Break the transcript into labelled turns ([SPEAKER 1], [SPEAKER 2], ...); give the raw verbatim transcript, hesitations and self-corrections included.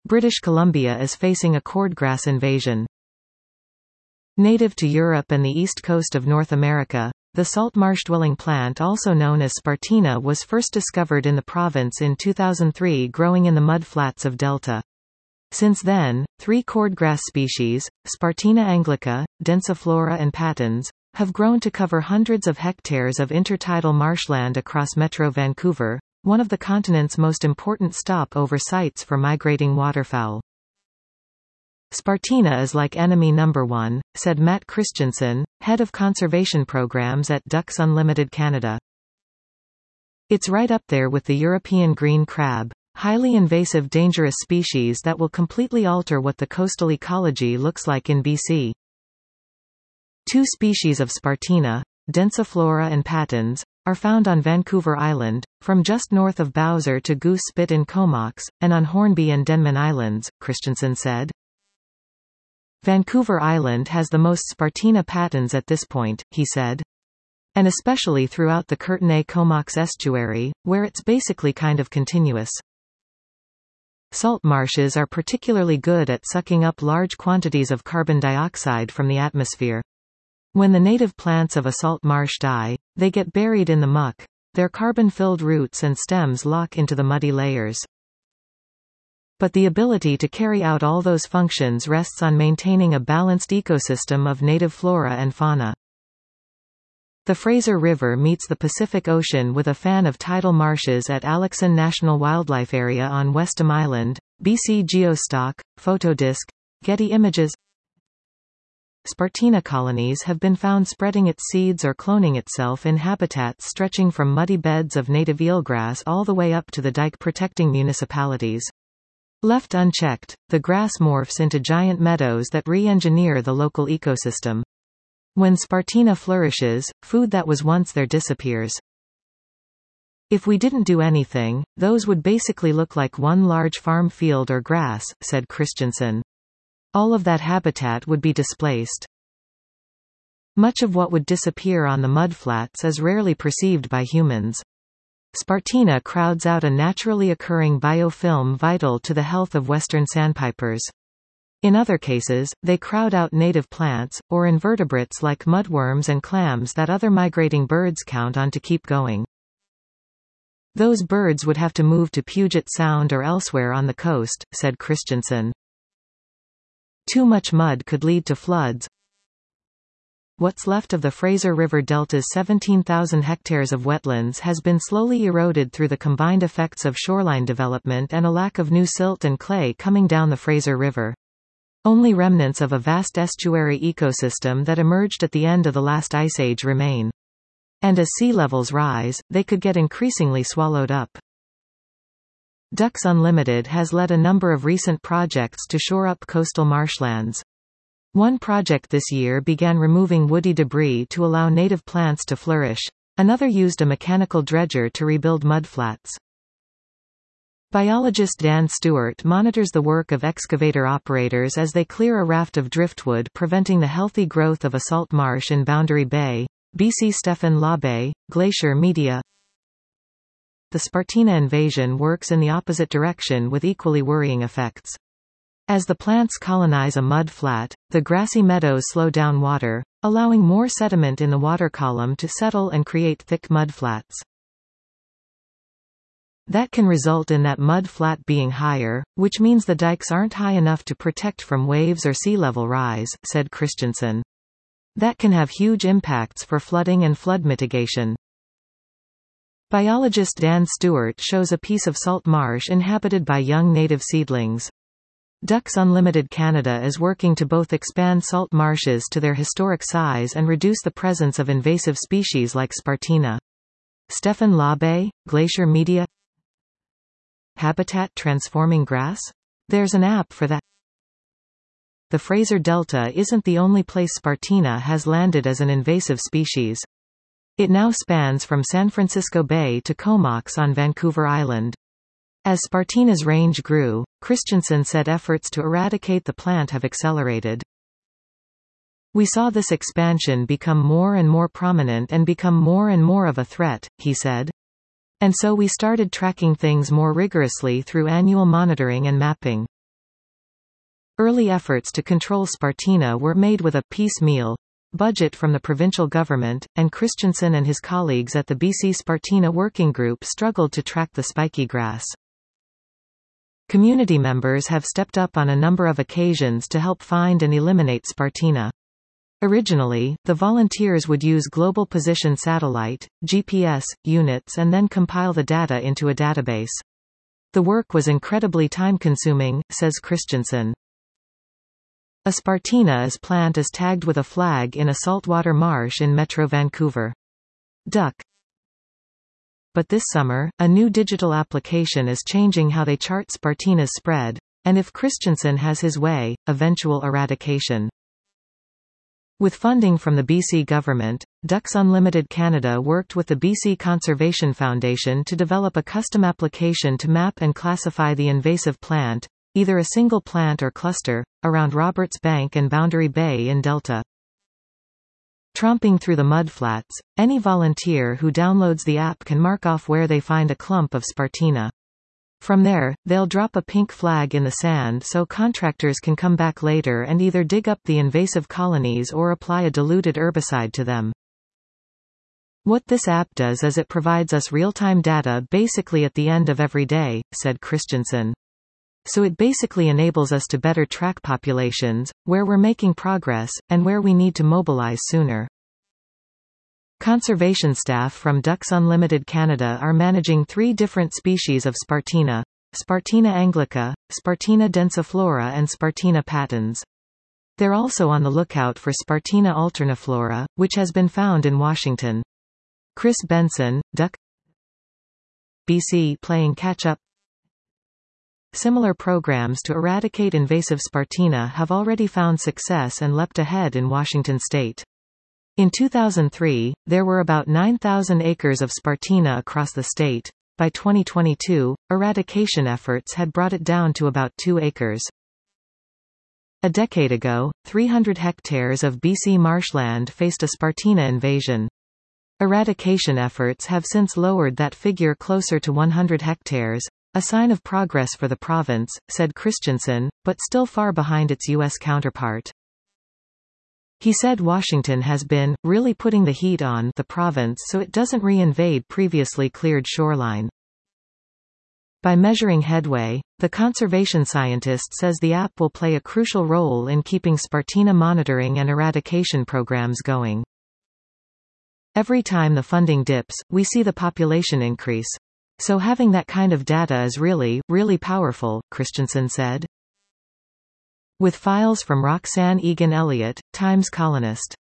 [SPEAKER 1] British Columbia is facing a cordgrass invasion. Native to Europe and the east coast of North America, the salt marsh-dwelling plant also known as Spartina was first discovered in the province in two thousand three, growing in the mud flats of Delta. Since then, three cordgrass species, Spartina anglica, densiflora and patens, have grown to cover hundreds of hectares of intertidal marshland across Metro Vancouver, one of the continent's most important stopover sites for migrating waterfowl. Spartina is like enemy number one, said Matt Christensen, head of conservation programs at Ducks Unlimited Canada. It's right up there with the European green crab, highly invasive dangerous species that will completely alter what the coastal ecology looks like in B C. Two species of Spartina, densiflora and patens, are found on Vancouver Island, from just north of Bowser to Goose Spit in Comox, and on Hornby and Denman Islands, Christensen said. Vancouver Island has the most Spartina patens at this point, he said. And especially throughout the Courtenay-Comox estuary, where it's basically kind of continuous. Salt marshes are particularly good at sucking up large quantities of carbon dioxide from the atmosphere. When the native plants of a salt marsh die, they get buried in the muck. Their carbon-filled roots and stems lock into the muddy layers. But the ability to carry out all those functions rests on maintaining a balanced ecosystem of native flora and fauna. The Fraser River meets the Pacific Ocean with a fan of tidal marshes at Alexon National Wildlife Area on Westham Island. B C Geostock, Photodisc, Getty Images. Spartina colonies have been found spreading its seeds or cloning itself in habitats stretching from muddy beds of native eelgrass all the way up to the dike-protecting municipalities. Left unchecked, the grass morphs into giant meadows that re-engineer the local ecosystem. When Spartina flourishes, food that was once there disappears. If we didn't do anything, those would basically look like one large farm field or grass, said Christensen. All of that habitat would be displaced. Much of what would disappear on the mudflats is rarely perceived by humans. Spartina crowds out a naturally occurring biofilm vital to the health of western sandpipers. In other cases, they crowd out native plants, or invertebrates like mudworms and clams that other migrating birds count on to keep going. Those birds would have to move to Puget Sound or elsewhere on the coast, said Christensen. Too much mud could lead to floods. What's left of the Fraser River Delta's seventeen thousand hectares of wetlands has been slowly eroded through the combined effects of shoreline development and a lack of new silt and clay coming down the Fraser River. Only remnants of a vast estuary ecosystem that emerged at the end of the last ice age remain. And as sea levels rise, they could get increasingly swallowed up. Ducks Unlimited has led a number of recent projects to shore up coastal marshlands. One project this year began removing woody debris to allow native plants to flourish. Another used a mechanical dredger to rebuild mudflats. Biologist Dan Stewart monitors the work of excavator operators as they clear a raft of driftwood preventing the healthy growth of a salt marsh in Boundary Bay. B C Stephen Labe, Glacier Media. The Spartina invasion works in the opposite direction with equally worrying effects. As the plants colonize a mud flat, the grassy meadows slow down water, allowing more sediment in the water column to settle and create thick mud flats. That can result in that mud flat being higher, which means the dikes aren't high enough to protect from waves or sea level rise, said Christensen. That can have huge impacts for flooding and flood mitigation. Biologist Dan Stewart shows a piece of salt marsh inhabited by young native seedlings. Ducks Unlimited Canada is working to both expand salt marshes to their historic size and reduce the presence of invasive species like Spartina. Stephen Labe, Glacier Media. Habitat transforming grass? There's an app for that. The Fraser Delta isn't the only place Spartina has landed as an invasive species. It now spans from San Francisco Bay to Comox on Vancouver Island. As Spartina's range grew, Christensen said efforts to eradicate the plant have accelerated. We saw this expansion become more and more prominent and become more and more of a threat, he said. And so we started tracking things more rigorously through annual monitoring and mapping. Early efforts to control Spartina were made with a piecemeal budget from the provincial government, and Christensen and his colleagues at the B C Spartina Working Group struggled to track the spiky grass. Community members have stepped up on a number of occasions to help find and eliminate Spartina. Originally, the volunteers would use Global Position Satellite, G P S, units and then compile the data into a database. The work was incredibly time-consuming, says Christensen. A Spartina is plant is tagged with a flag in a saltwater marsh in Metro Vancouver. Duck. But this summer, a new digital application is changing how they chart Spartina's spread, and if Christensen has his way, eventual eradication. With funding from the B C government, Ducks Unlimited Canada worked with the B C Conservation Foundation to develop a custom application to map and classify the invasive plant, either a single plant or cluster, around Roberts Bank and Boundary Bay in Delta. Tromping through the mudflats, any volunteer who downloads the app can mark off where they find a clump of Spartina. From there, they'll drop a pink flag in the sand so contractors can come back later and either dig up the invasive colonies or apply a diluted herbicide to them. What this app does is it provides us real-time data basically at the end of every day, said Christensen. So it basically enables us to better track populations, where we're making progress, and where we need to mobilize sooner. Conservation staff from Ducks Unlimited Canada are managing three different species of Spartina: Spartina anglica, Spartina densiflora and Spartina patens. They're also on the lookout for Spartina alterniflora, which has been found in Washington. Chris Benson, Duck B C playing catch-up. Similar programs to eradicate invasive Spartina have already found success and leapt ahead in Washington state. In two thousand three, there were about nine thousand acres of Spartina across the state. By twenty twenty-two, eradication efforts had brought it down to about two acres. A decade ago, three hundred hectares of B C marshland faced a Spartina invasion. Eradication efforts have since lowered that figure closer to one hundred hectares, a sign of progress for the province, said Christensen, but still far behind its U S counterpart. He said Washington has been, really putting the heat on the province so it doesn't re-invade previously cleared shoreline. By measuring headway, the conservation scientist says the app will play a crucial role in keeping Spartina monitoring and eradication programs going. Every time the funding dips, we see the population increase. So having that kind of data is really, really powerful, Christensen said. With files from Roxanne Egan Elliott, Times columnist.